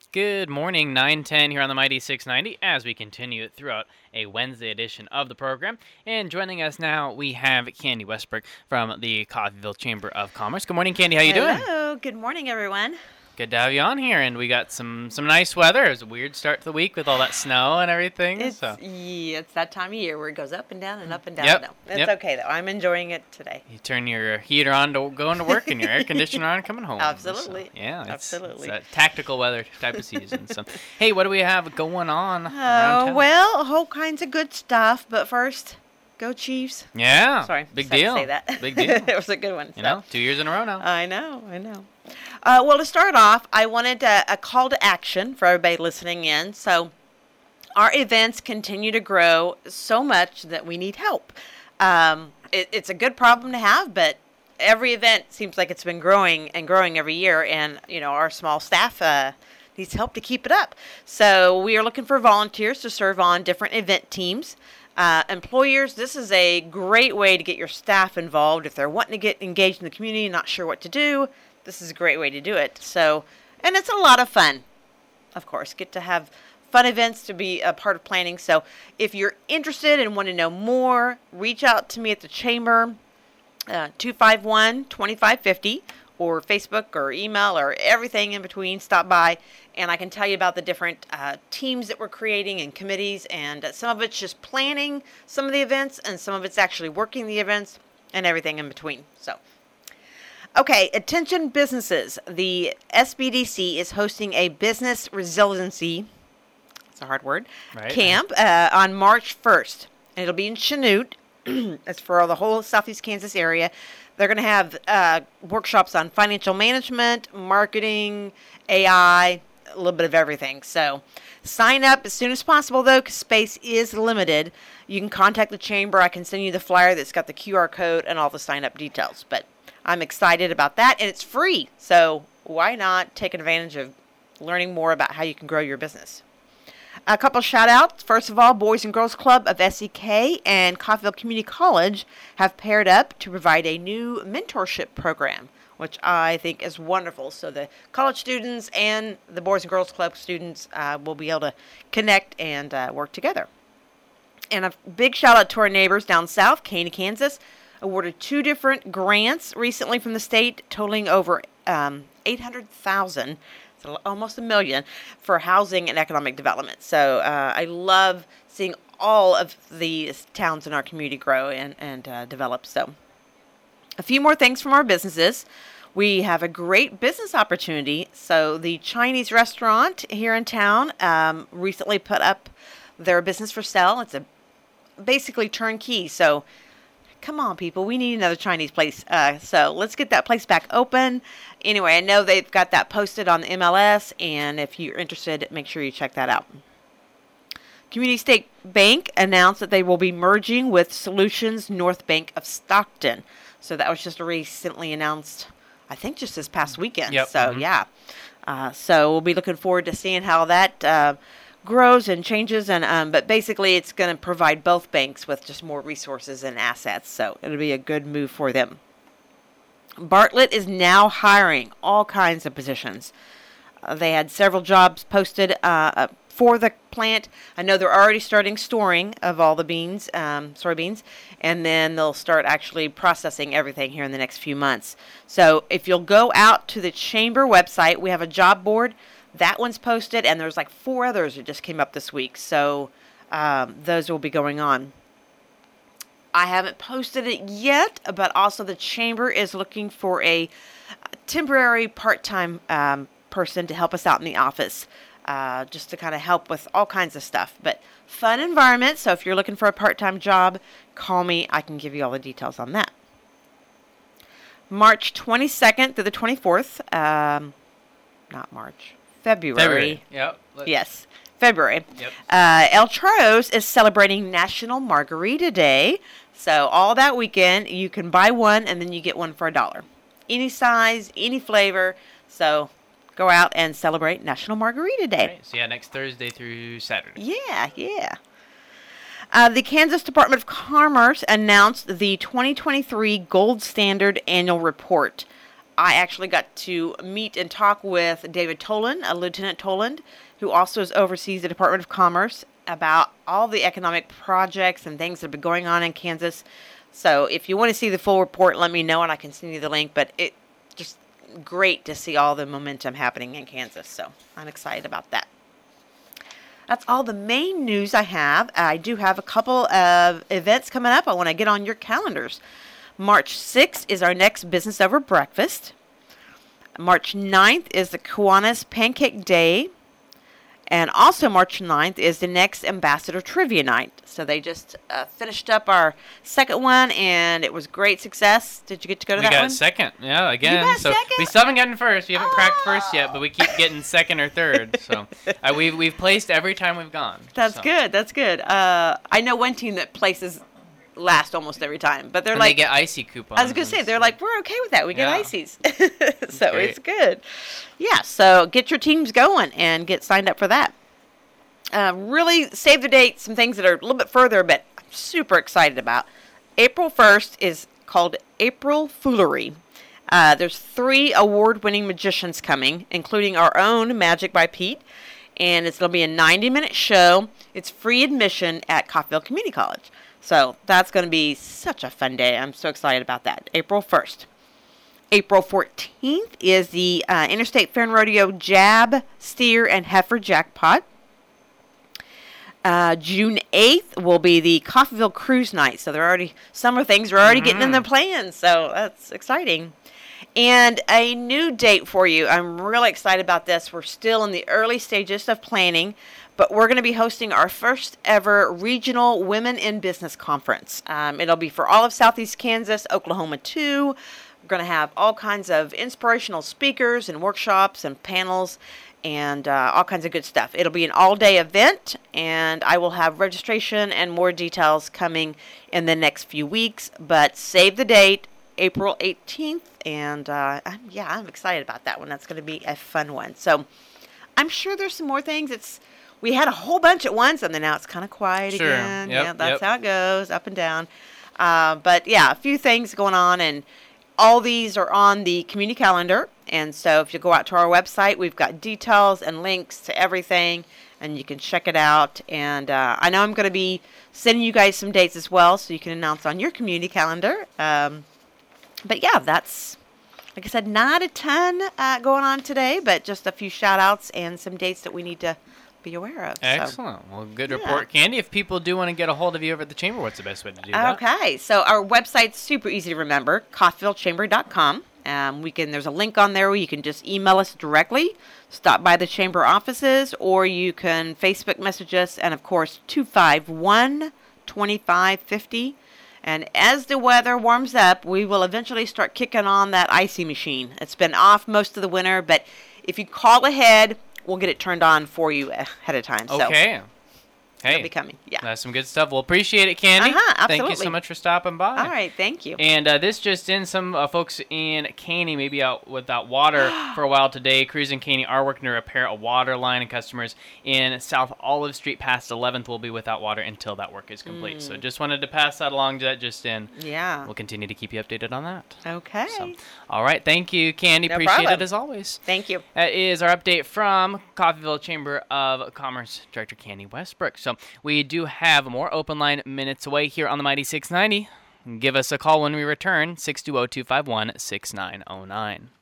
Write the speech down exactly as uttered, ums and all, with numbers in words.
Good morning, nine ten here on the Mighty six ninety as we continue it throughout a Wednesday edition of the program. And joining us now, we have Candy Westbrook from the Coffeyville Chamber of Commerce. Good morning, Candy. How you Hello. doing? Hello. Good morning, everyone. Good to have you on here, and we got some, some nice weather. It was a weird start to the week with all that snow and everything. It's, so. yeah, it's that time of year where it goes up and down and up and down. Yep. No, it's Yep. okay, though. I'm enjoying it today. You turn your heater on to going to work and your air conditioner on coming home. Absolutely. So, yeah, it's, Absolutely. it's a tactical weather type of season. So, hey, what do we have going on around Oh, town? well, a whole kinds of good stuff. But first, go Chiefs. Yeah. Sorry. Big just had to deal. say that. Big deal. It was a good one. You so. know, two years in a row now. I know, I know. Uh, well, to start off, I wanted a, a call to action for everybody listening in. So our events continue to grow so much that we need help. Um, it, it's a good problem to have, but every event seems like it's been growing and growing every year, and you know our small staff uh, needs help to keep it up. So we are looking for volunteers to serve on different event teams. Uh, employers, this is a great way to get your staff involved. If they're wanting to get engaged in the community and not sure what to do, this is a great way to do it. So, and it's a lot of fun, of course. Get to have fun events to be a part of planning. So if you're interested and want to know more, reach out to me at the Chamber, uh, two five one, two five five zero, or Facebook or email or everything in between. Stop by, and I can tell you about the different uh, teams that we're creating and committees. And uh, some of it's just planning some of the events, and some of it's actually working the events and everything in between. So. Okay, attention businesses. The S B D C is hosting a business resiliency, it's a hard word, Right. camp uh, on March first. And it'll be in Chanute. It's for the whole Southeast Kansas area. They're going to have uh, workshops on financial management, marketing, A I, a little bit of everything. So sign up as soon as possible, though, because space is limited. You can contact the Chamber. I can send you the flyer that's got the Q R code and all the sign-up details. But I'm excited about that, and it's free. So why not take advantage of learning more about how you can grow your business? A couple shout-outs. First of all, Boys and Girls Club of S E K and Coffeyville Community College have paired up to provide a new mentorship program, which I think is wonderful. So the college students and the Boys and Girls Club students uh, will be able to connect and uh, work together. And a big shout-out to our neighbors down south, Caney, Kansas, awarded two different grants recently from the state, totaling over um, eight hundred thousand dollars, so almost a million, for housing and economic development. So uh, I love seeing all of the towns in our community grow and, and uh, develop. So a few more things from our businesses. We have a great business opportunity. So the Chinese restaurant here in town um, recently put up their business for sale. It's a basically turnkey. So come on, people. We need another Chinese place. Uh, so let's get that place back open. Anyway, I know they've got that posted on the M L S, and if you're interested, make sure you check that out. Community State Bank announced that they will be merging with Solutions North Bank of Stockton. So that was just recently announced, I think, just this past weekend. Yep. So, Mm-hmm. yeah. Uh, so we'll be looking forward to seeing how that uh, grows and changes, and um, but basically it's going to provide both banks with just more resources and assets, so it'll be a good move for them. Bartlett is now hiring all kinds of positions. Uh, they had several jobs posted uh, uh, for the plant. I know they're already starting storing of all the beans, um, soybeans, and then they'll start actually processing everything here in the next few months. So if you'll go out to the Chamber website, we have a job board. That one's posted, and there's like four others that just came up this week. So um, those will be going on. I haven't posted it yet, but also the Chamber is looking for a temporary part-time um, person to help us out in the office, uh, just to kind of help with all kinds of stuff. But fun environment, so if you're looking for a part-time job, call me. I can give you all the details on that. March twenty-second through the twenty-fourth, um, not March. February. February. Yep. Yes, February. Yep. Uh, El Charros is celebrating National Margarita Day. So all that weekend, you can buy one and then you get one for a dollar. Any size, any flavor. So go out and celebrate National Margarita Day. Right. So yeah, next Thursday through Saturday. Yeah, yeah. Uh, the Kansas Department of Commerce announced the twenty twenty-three Gold Standard Annual Report. I actually got to meet and talk with David Toland, uh, Lieutenant Toland, who also is oversees the Department of Commerce, about all the economic projects and things that have been going on in Kansas. So if you want to see the full report, let me know and I can send you the link. But it just great to see all the momentum happening in Kansas. So I'm excited about that. That's all the main news I have. I do have a couple of events coming up I want to get on your calendars. March sixth is our next Business Over Breakfast. March ninth is the Kiwanis Pancake Day. And also March ninth is the next Ambassador Trivia Night. So they just uh, finished up our second one, and it was great success. Did you get to go to we that got one? second, yeah, again. You got so second? we still haven't gotten first. We haven't oh. cracked first yet, but we keep getting second or third. So uh, we've we've placed every time we've gone. That's so. good. That's good. Uh, I know one team that places last almost every time, but they're and like they get icy coupons. I was gonna say they're like we're okay with that. We get yeah. ices, so great. it's good. Yeah. So get your teams going and get signed up for that. Uh, really save the date, some things that are a little bit further, but I'm super excited about. April first is called April Foolery. Uh, there's three award-winning magicians coming, including our own Magic by Pete, and it's going to be a ninety-minute show. It's free admission at Coffeyville Community College. So that's going to be such a fun day. I'm so excited about that. April first. April fourteenth is the uh, Interstate Fair and Rodeo Jab, Steer, and Heifer Jackpot. Uh, June eighth will be the Coffeyville Cruise Night. So they're already, summer things are already mm-hmm. getting in the plans. So that's exciting. And a new date for you. I'm really excited about this. We're still in the early stages of planning, but we're going to be hosting our first ever regional Women in Business Conference. Um, it'll be for all of Southeast Kansas, Oklahoma too. We're going to have all kinds of inspirational speakers and workshops and panels and uh, all kinds of good stuff. It'll be an all-day event, and I will have registration and more details coming in the next few weeks. But save the date, April eighteenth, and uh, I'm, yeah, I'm excited about that one. That's going to be a fun one. So I'm sure there's some more things. It's we had a whole bunch at once, and then now it's kind of quiet sure. again. Yep, yeah, that's yep. how it goes, up and down. Uh, but yeah, a few things going on, and all these are on the community calendar. And so if you go out to our website, we've got details and links to everything, and you can check it out. And uh, I know I'm going to be sending you guys some dates as well, so you can announce on your community calendar. Um, but yeah, that's, like I said, not a ton uh, going on today, but just a few shout-outs and some dates that we need to be aware of. Excellent. So, well, good yeah. report, Candy. If people do want to get a hold of you over at the Chamber, what's the best way to do that? Okay, so our website's super easy to remember, coffeyville chamber dot com. Um, we can. There's a link on there where you can just email us directly, stop by the Chamber offices, or you can Facebook message us, and of course, two five one, two five five zero. And as the weather warms up, we will eventually start kicking on that icy machine. It's been off most of the winter, but if you call ahead, we'll get it turned on for you ahead of time. Okay. So hey, it'll be coming. Yeah. That's some good stuff. We'll appreciate it, Candy. Uh-huh, absolutely. Thank you so much for stopping by. All right, thank you. And uh, this just in, some uh, folks in Caney may be out without water for a while today. Crews in Caney are working to repair a water line, and customers in South Olive Street past eleventh will be without water until that work is complete. Mm. So just wanted to pass that along to that just in. Yeah. We'll continue to keep you updated on that. Okay. So, all right. Thank you, Candy. No Appreciate problem. it as always. Thank you. That is our update from Coffeyville Chamber of Commerce Director Candy Westbrook. So we do have more open line minutes away here on the Mighty six ninety. Give us a call when we return, six two zero, two five one, six nine zero nine.